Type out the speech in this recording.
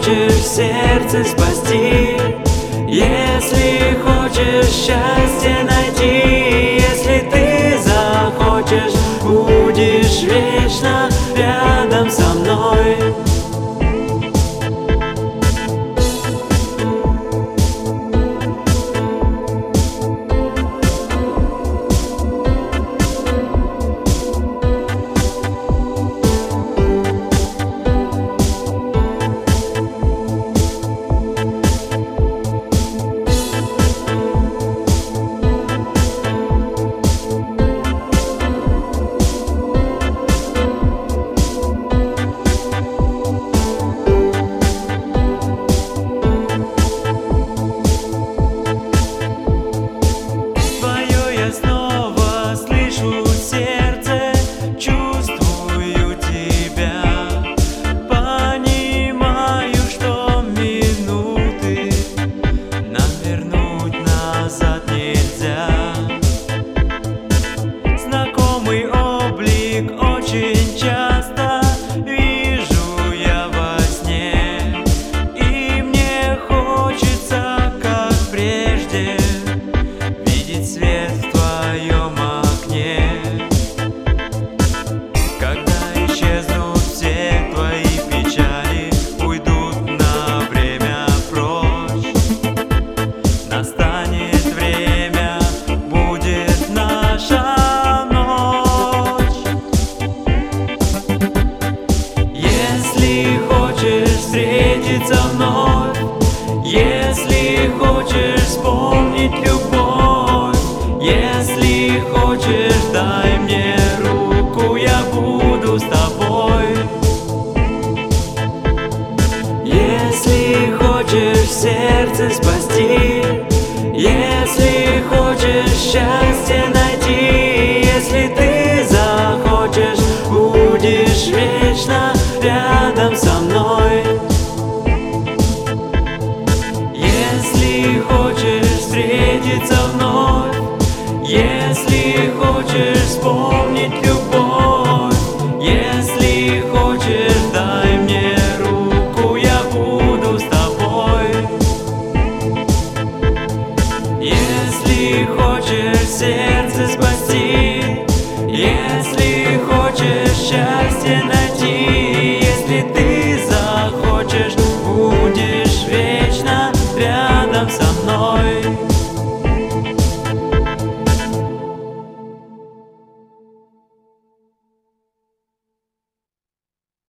хочешь сердце спасти, если хочешь счастье найти, если ты захочешь, будешь вечно рядом со мной. Очень часто вижу я во сне, и мне хочется, как прежде, видеть свет в твоем окне. Когда исчезнут все твои печали, уйдут на время прочь, настанет время, будет наша. Встретиться вновь, если хочешь вспомнить любовь, если хочешь, дай мне руку, я буду с тобой. Если хочешь сердце спасти, если хочешь счастье найти, если ты захочешь, будешь вечно рядом со мной. Если хочешь встретиться вновь, если хочешь вспомнить любовь, если хочешь, дай мне руку, я буду с тобой. Если хочешь